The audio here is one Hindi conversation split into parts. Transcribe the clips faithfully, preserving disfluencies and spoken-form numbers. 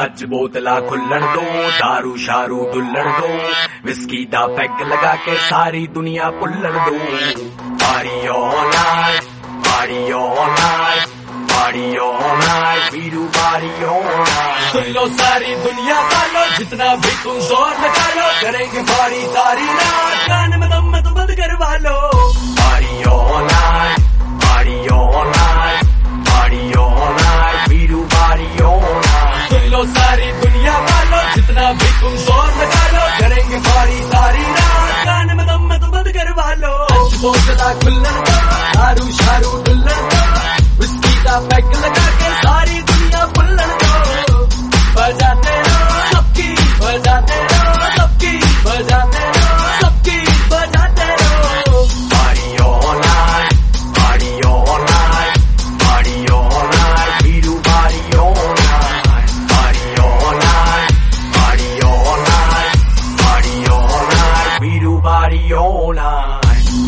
अज बोतला खुल्लण दो, दारू शारू डुल्लण दो, विस्की दा पैग लगा के सारी दुनिया पुल्लण दो। Party all night, party all night, party all night, Veeru party all night. सुन लो सारी दुनिया वालों, जितना भी तुम जोर लगा लो, करेंगे पार्टी सारी रात, गाने में दम मत बंद करवा लो। Party all night, party all night, party all night, Veeru party all night. सुन लो सारी दुनिया वालों, जितना भी तुम जोर लगा लो, करेंगे पार्टी सारी रात, गाने में दम मत बंद करवा लो। बोतला खुल्लण दो, दारू शारू डुल्लण दो, विस्की का पैक लगा के सारी दुनिया पुल्लण दो। बजाते रहो सबकी, बजाते रहो सबकी, बजाते रहो सबकी, बजाते रहो। Party all night, party all night, party all night, Veeru party all night. Party all night, party all night, party all night, Veeru party all night.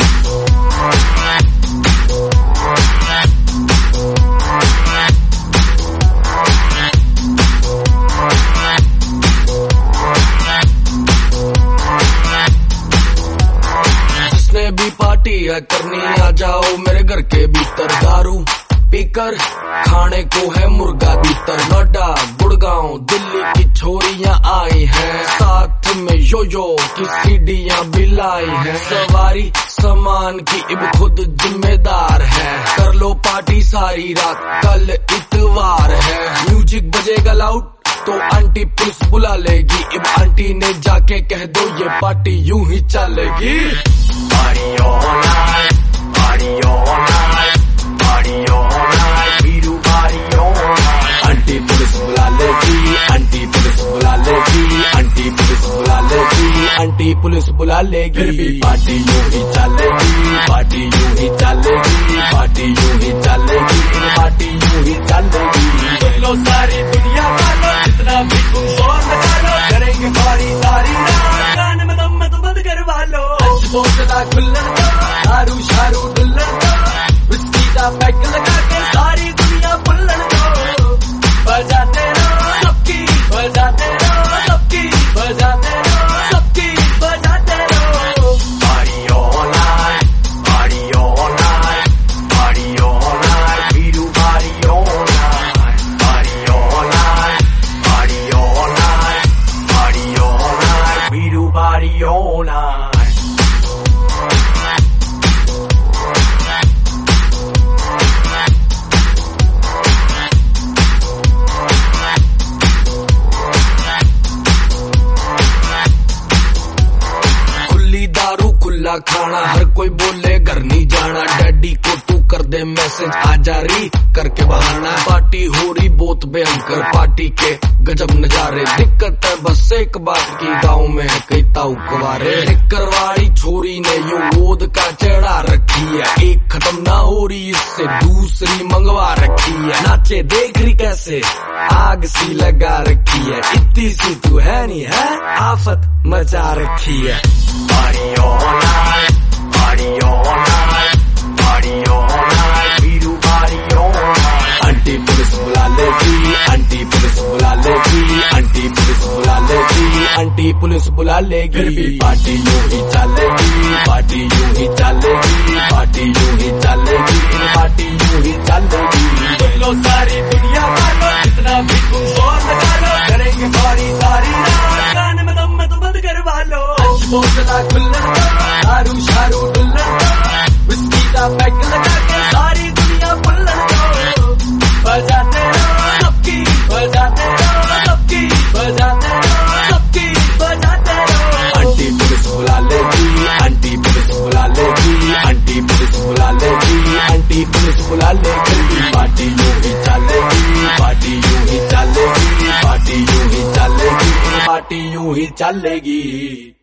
भी पार्टी है करनी, आ जाओ मेरे घर के भीतर, दारू पीकर खाने को है मुर्गा भीतर। नोएडा गुड़गांव दिल्ली की छोरियां आई हैं, साथ में यो यो की सीढ़ियां भी लाई हैं। सवारी सामान की इब खुद जिम्मेदार है, कर लो पार्टी सारी रात, कल इतवार है। म्यूजिक बजेगा लाउड तो आंटी पुलिस बुला लेगी, इब आंटी ने जाके कह दो ये पार्टी यूं ही चलेगी। Party all night, party all night, party all night, Veeru party all night. Aunty police बुला लेगी, आंटी पुलिस बुला लेगी, आंटी पुलिस बुला लेगी, आंटी पुलिस बुला लेगी। फिर भी पार्टी यूं ही चलेगी, पार्टी यूं ही चलेगी, पार्टी यूं ही चलेगी, पार्टी यूं ही चलेगी। सुन लो सारी दुनिया वालों, जितना भी तुम जोर लगा लो, करेंगे पार्टी सारी रात, गाने में दम मत बंद करवा लो। बोतला खुल्लण दो, दारू शारू डुल्लण दो, विस्की का पैक लगा के सारी दुनिया पुल्लण दो। बजाते रहो सबकी, बजाते रहो सबकी, बजाते रहो सबकी, बजाते रहो। Party all night, party all night, party all night, Veeru party all night. Party all night, party all night, party all night, Veeru party all night. खाना हर कोई बोले घर नहीं जाना, डैडी को तू कर दे मैसेज आ जा री करके बहाना। पार्टी हो रही बहुत भयंकर, पार्टी के गजब नजारे, दिक्कत है बस एक बात की, गाँव में है कई ताऊ कुंवारे। करवाड़ी छोरी ने यू गोद का चढ़ा रखी है, एक खत्म ना हो रही इससे दूसरी मंगवा रखी है। नाचे देख रही कैसे आग सी लगा रखी है, इतनी सी तू है नहीं है, आफत मचा रखी है। Party all night, party all night, party all night, Veeru party all night. Aunty police बुला लेगी, आंटी पुलिस बुला लेगी, आंटी पुलिस बुला लेगी, आंटी पुलिस बुला लेगी। फिर भी पार्टी यूं ही चलेगी, पार्टी यूं ही चलेगी, पार्टी यूं ही चलेगी, पार्टी यूं ही चलेगी। सुन लो सारी दुनिया वालों, जितना भी तुम जोर लगा लो, करेंगे पार्टी सारी रात, गाने में दम मत बंद करवा लो। बोतला खुल्लण दो, दारू शारू डुल्लण दो, विस्की का पैक लगा के सारी दुनिया पुल्लण दो। बजाते रहो सबकी, बजाते रहो सबकी, बजाते रहो सबकी, बजाते रहो। आंटी पुलिस बुला लेगी, आंटी पुलिस बुला लेगी, आंटी पुलिस बुला लेगी, आंटी पुलिस बुला लेगी। पार्टी यूं ही चलेगी, पार्टी यूं ही चलेगी, पार्टी यूं ही चलेगी, पार्टी यूं ही चलेगी।